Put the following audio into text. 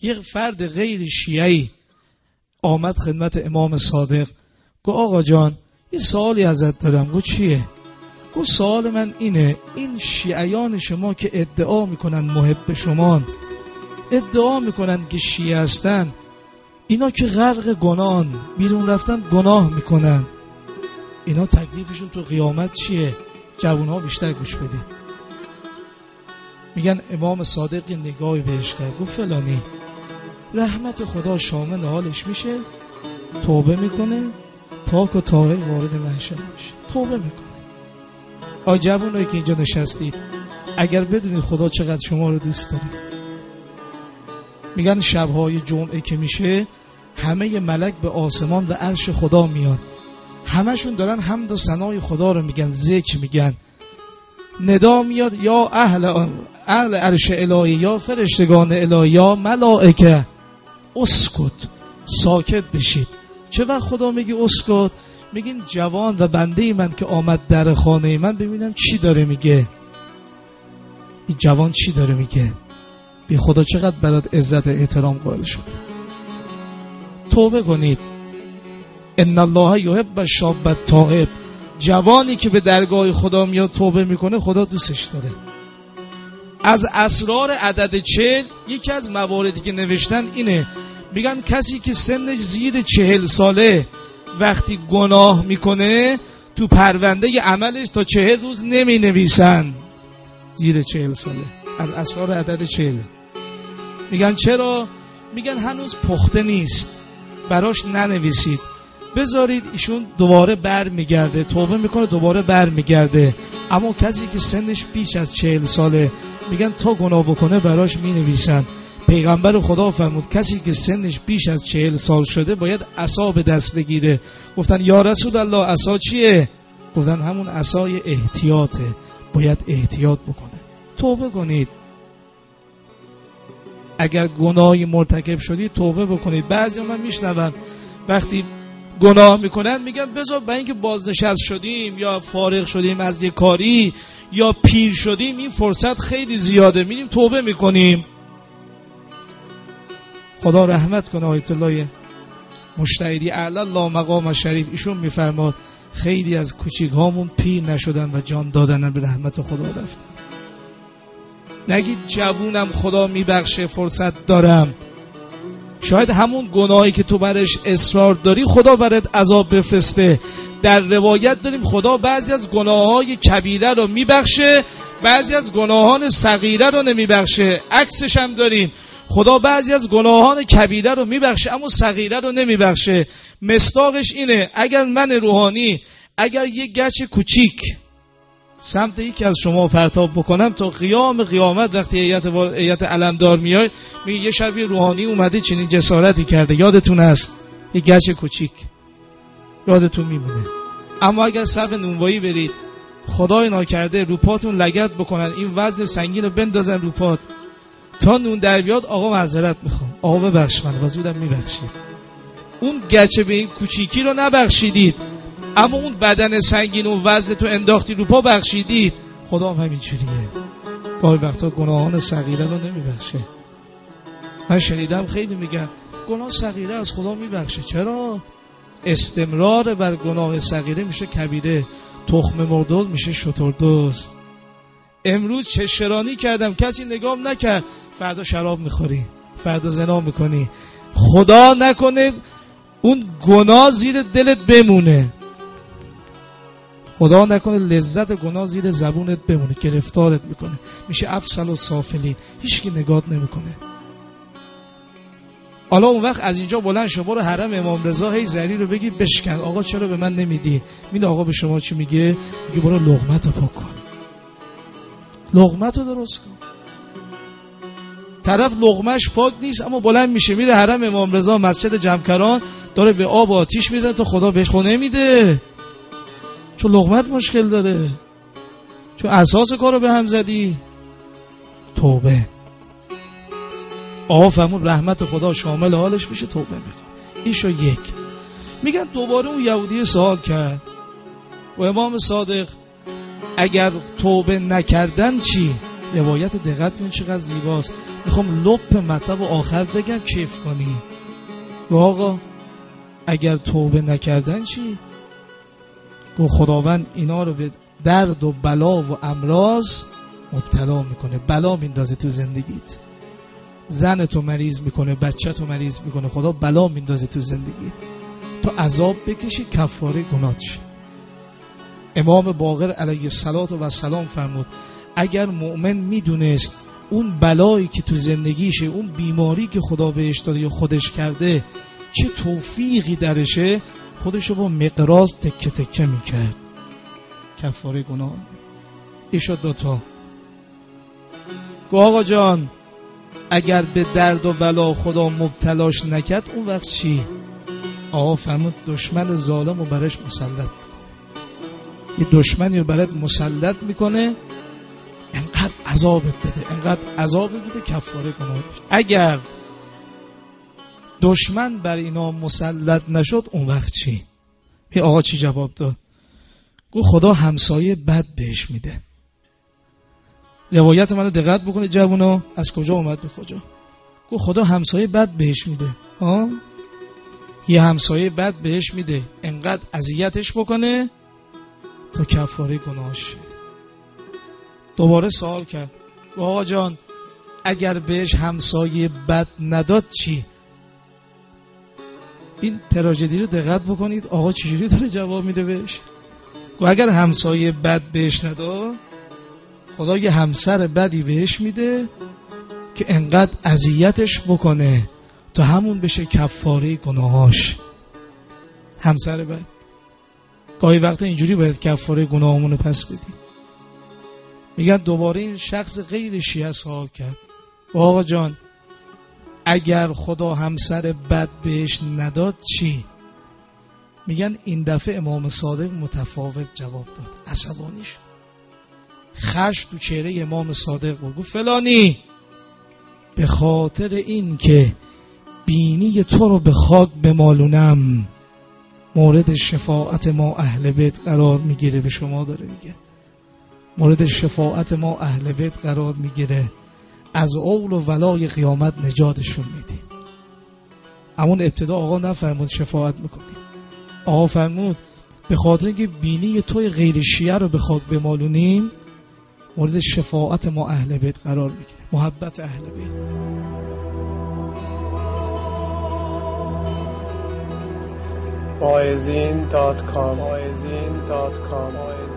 یک فرد غیر شیعی آمد خدمت امام صادق، گفت آقا جان یه سوالی ازت دارم. گفت چیه؟ گفت سوال من اینه، این شیعیان شما که ادعا میکنن محب شمان، ادعا میکنن که شیعه هستن، اینا که غرق گناهن، بیرون رفتن گناه میکنن، اینا تکلیفشون تو قیامت چیه؟ جوانها بیشتر گوش بدید. میگن امام صادق یه نگاهی بهش کرد، گفت فلانی رحمت خدا شامل حالش میشه، توبه میکنه، پاک و طاهر وارد محشر میشه، توبه میکنه. آ جوانایی که اینجا نشستید، اگر بدونید خدا چقدر شما رو دوست داره، میگن شبهای جمعه که میشه همه ملک به آسمان و عرش خدا میان، همشون دارن حمد و ثنای خدا رو میگن، ذکر میگن، ندا میاد یا اهل عرش الهی، یا فرشتگان الهی، یا ملائکه اسکت، ساکت بشید. چه وقت خدا میگه اسکت؟ میگین جوان و بنده من که آمد در خانه من ببینم چی داره میگه، این جوان چی داره میگه، بی خدا چقدر برات عزت احترام قائل شده. توبه کنید. ان الله یحب الشاب التائب، جوانی که به درگاه خدا میاد توبه میکنه خدا دوستش داره. از اسرار عدد 40 یکی از مواردی که نوشتن اینه، میگن کسی که سنش زیر 40 ساله وقتی گناه میکنه تو پرونده عملش تا 40 روز نمی نویسن. زیر 40 ساله از اسرار عدد 40. میگن چرا؟ میگن هنوز پخته نیست، براش ننویسید، بذارید ایشون دوباره بر میگرده، توبه میکنه دوباره بر میگرده. اما کسی که سنش بیش از 40 ساله میگن تا گناه بکنه براش مینویسن. پیغمبر خدا فرمود کسی که سنش بیش از 40 سال شده باید عصا به دست بگیره. گفتن یا رسول الله عصا چیه؟ گفتن همون عصای احتیاطه، باید احتیاط بکنه. توبه کنید. اگر گناهی مرتکب شدید توبه بکنید. بعضی من میشنوم وقتی گناه میکنن میگن بذار برای اینکه بازنشست شدیم یا فارغ شدیم از یک کاری یا پیر شدیم این فرصت خیلی زیاده، میریم توبه میکنیم. خدا رحمت کنه آیت الله مجتهدی اعلی الله مقام شریف، ایشون میفرماد خیلی از کوچیک هامون پیر نشدن و جان دادن به رحمت خدا رفتن. نگید جوونم خدا میبخشه فرصت دارم، شاید همون گناهی که تو برش اصرار داری خدا برات عذاب بفرسته. در روایت داریم خدا بعضی از گناههای کبیره رو میبخشه، بعضی از گناهان صغیره رو نمیبخشه. عکسش هم داریم، خدا بعضی از گناهان کبیره رو میبخشه اما صغیره رو نمیبخشه. مصداقش اینه، اگر من روحانی اگر یک گچ کوچیک سمت یکی از شما پرتاب بکنم تا قیامت وقتی هیئت علمدار میاد میگه یه شبیه روحانی اومده چنین جسارتی کرده، یادتون هست؟ یه گچ کوچیک یادتون میمونه. اما اگر صف نونوایی برید خدای ناکرده رو پاتون لگد بکنن، این وزن سنگین رو بندازن رو پات تا نون در بیاد، آقا معذرت میخوام، آقا ببخش من، وزودم میبخشید. اون گچه به این کوچیکی رو نبخشیدید اما اون بدن سنگین و وزن تو انداختی رو پا بخشیدید. خدا هم همینجوریه، گاهی وقتا گناهان صغیره رو نمیبخشه. من شنیدم خیلی میگن گناه صغیره از خدا میبخشه. چرا؟ استمرار بر گناه صغیره میشه کبیره، تخم مردوز میشه شتردوست. امروز چشرانی کردم کسی نگام نکرد، فردا شراب میخوری، فردا زنا میکنی. خدا نکنه اون گناه زیر دلت بمونه، خدا نکنه لذت گناه زیر زبونت بمونه، گرفتارت میکنه، میشه افسل و سافلین، هیچ کی نگات نمیکنه. حالا اون وقت از اینجا بلند شو برو حرم امام رضا هی زری رو بگی بشکن، آقا چرا به من نمیدی؟ میده آقا به شما چی میگه؟ میگه برو لقمتو پاک کن، لقمتو درست کن. طرف لقمش پاک نیست اما بلند میشه میره حرم امام رضا مسجد جمکران داره به آب و آتیش میزنه تا خدا بهش خونه نمیده، چون لقمت مشکل داره، چون اساس کارو به هم زدی. توبه. آقا فرمود رحمت خدا شامل حالش میشه، توبه میکن. ایشو یک. میگن دوباره اون یهودی سوال کرد و امام صادق اگر توبه نکردن چی؟ روایت دقت کن چقدر زیباست. میخوام لپ مطلب و آخر بگم کیف کنی. آقا اگر توبه نکردن چی؟ گو خداوند اینا رو به درد و بلا و امراض مبتلا میکنه، بلا میندازه تو زندگیت، زن تو مریض میکنه، بچه تو مریض میکنه، خدا بلا میندازه تو زندگیت، تو عذاب بکشی کفاره گناهت شه. امام باقر علیه السلام فرمود اگر مؤمن میدونست اون بلایی که تو زندگیشه، اون بیماری که خدا بهش داده یا خودش کرده چه توفیقی درشه، خودشو با مقراض تکه تکه میکرد، کفاره گناه. ایشا دوتا. گو آقا جان اگر به درد و بلا خدا مبتلاش نکرد اون وقت چی؟ آقا فرمود دشمن ظالم رو برش مسلط میکنه. یه دشمنی رو برات مسلط میکنه، انقدر عذابت بده کفاره گناه بشه. اگر دشمن بر اینا مسلط نشد اون وقت چی؟ این آقا چی جواب داد؟ گو خدا همسایه بد بهش میده. روایت منو دقت بکنه جوونا، از کجا اومد به کجا. گو خدا همسایه بد بهش میده. یه همسایه بد بهش میده، انقدر اذیتش بکنه تا کفاره گناهش. دوباره سوال کرد آقا جان اگر بهش همسایه بد نداد چی؟ این تراژدی رو دقت بکنید آقا چجوری داره جواب میده بهش. گو اگر همسایه بد بهش نداد خدا یه همسر بدی بهش میده که انقدر اذیتش بکنه تا همون بشه کفاره گناهاش. همسر بد. گاهی وقتا اینجوری باید کفاره گناهامونو پس بدیم. میگن دوباره این شخص غیر شیعه سوال کرد آقا جان اگر خدا همسر بد بهش نداد چی؟ میگن این دفعه امام صادق متفاوت جواب داد، عصبانی شد، خشم تو چهره امام صادق بود. گفت فلانی به خاطر این که بینی تو رو به خاک بمالونم مورد شفاعت ما اهل بیت قرار میگیره. به شما داره میگه مورد شفاعت ما اهل بیت قرار میگیره، از اول و ولای قیامت نجاتشون میدیم. همون ابتدا آقا نفرمود شفاعت میکنیم، آقا فرمود به خاطر اینکه بینی توی غیر شیعه رو به خاک بمالونیم مورد شفاعت ما اهل بیت قرار میگیره، محبت اهل بیت. Moazin.com